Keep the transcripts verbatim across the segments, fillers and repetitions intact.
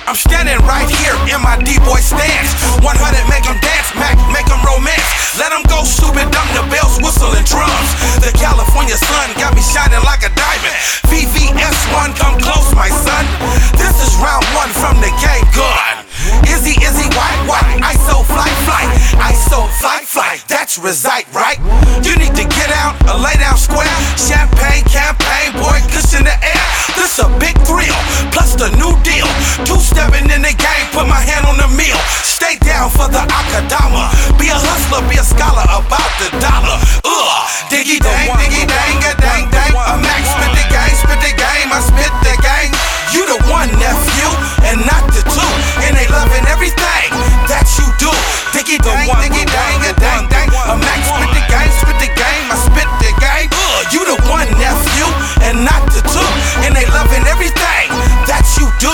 I'm standing right here in my D-boy stance. one hundred make them dance, Mac make them romance. Let them go stupid dumb, the bells, whistle, and drums. The California sun got me shining like a diamond. V V S one, come close, my son. This is round one from the game gun. Izzy, Izzy, white, white, I so fly, fly, I so fly, fly, that's reside, right? You need to get out, a lay down square, champagne, campaign, boy, cushion the air. This a big thrill, plus the new deal. Two-stepping in the game, put my hand on the meal. Stay down for the akadama. Be a hustler, be a scholar about the dollar. Ugh, diggy dang, diggy dang, a dang, dang. A Mac spit the game, spit the game, I spit the game. You the one, nephew, and not the two. And they loving everything that you do. Diggy dang, diggy dang, a dang, dang. A Mac spit the game, spit the game, I spit the game. You the one, nephew, and not the two. And they loving everything that you do.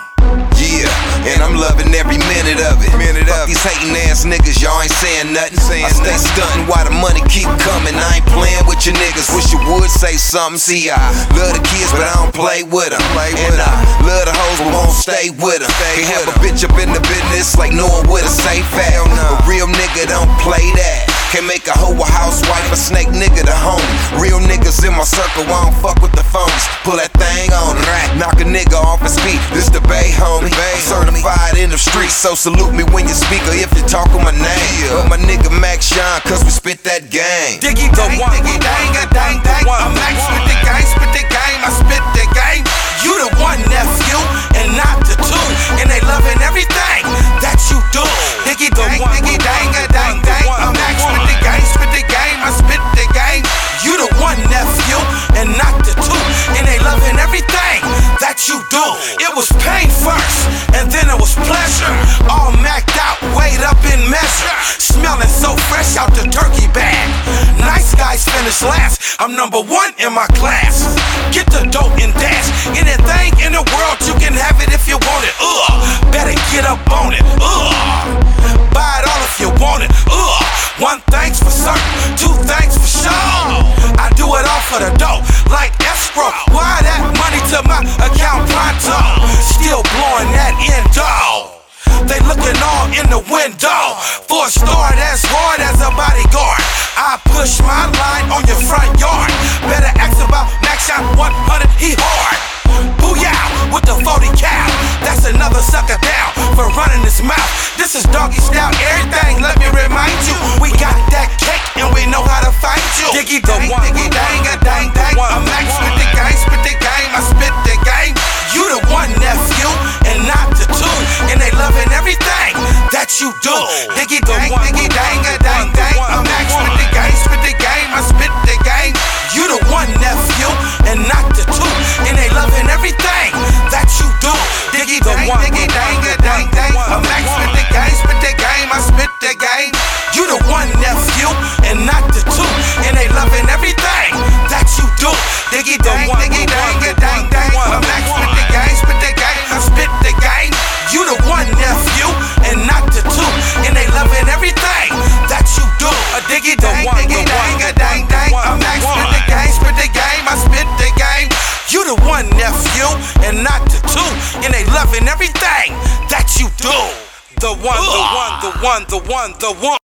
Yeah, and I'm loving every minute of it. Minute Fuck of these hating ass niggas, y'all ain't saying nothing. Saying I stay stunting while the money keep coming. I ain't playing with your niggas. Wish you would say something. See, I love the kids, but I don't play with them. Play and with I em. love the hoes, but won't stay with them. Can't have a bitch up in the business like knowing where to safe at. No. A real nigga don't play that. Can't make a hoe a housewife, a snake nigga the homie. Real niggas in my circle, I don't fuck with the phonies. Pull that thing on him, knock a nigga off his feet. This the Bay, homie. I'm certified in the streets, so salute me when you speak or if you talk on my name. But my nigga Mac shine, cause we spit that game. Diggy the one, diggy dang, a dang, dang. A Mac spit the game, spit the game, I spit the game. You the one, nephew, and not the two. And they loving everything that you do. Diggy the one, diggy dang, a dang, dang. A Mac spit the game, spit the game, I spit the game. You the one, nephew, and not the two. And they loving everything that you do. It was pain first, and then it was pleasure. All macked out, weighed up in measure. Smelling so fresh out the turkey bag. Nice guys finish last. I'm number one in my class. Get the dope and dash. Anything in the world, you can have it if you want it. Ugh, better get up on it. Ugh, buy it all if you want it. Ugh, one thing's for certain, two things for sure. I do it all for the dough, like escrow. Wire that money to my account pronto. Still blowing that endo. They looking all in the window for a star that's hard as a bodyguard. I push my line on your front yard. Better ask about Mac Shot one hundred, he hard. Booyah with the forty cal. That's another sucker down for running his mouth. This is doggy style, everything, let me remind you. We got that cake and we know how to find you. Diggy the one, diggy dang, a dang, dang. A Mac spit the game, spit the game, I spit the game. You the one, nephew, and not the two. And they loving everything that you do. Diggy dang, diggy dang, a dang, dang. A Mac spit the game, spit the game, I spit the game. You the one, nephew, and not the two. And they loving everything that you do. Diggy the one, diggy dang, a dang, dang. A Mac spit the game, spit the game, I spit the game. You the one, nephew, and not the two. And they loving everything that you do. Diggy dang, diggy dang, a dang, dang. A Mac spit the game, spit the game, I spit the game. You the one, nephew, and not the two. And they loving everything that you do. A diggy dang, diggy dang, a dang, dang. A Mac spit the game, spit the game, I spit the game. You the one, nephew, and not the two. And they loving everything that you do. The one, the one, the one, the one, the one.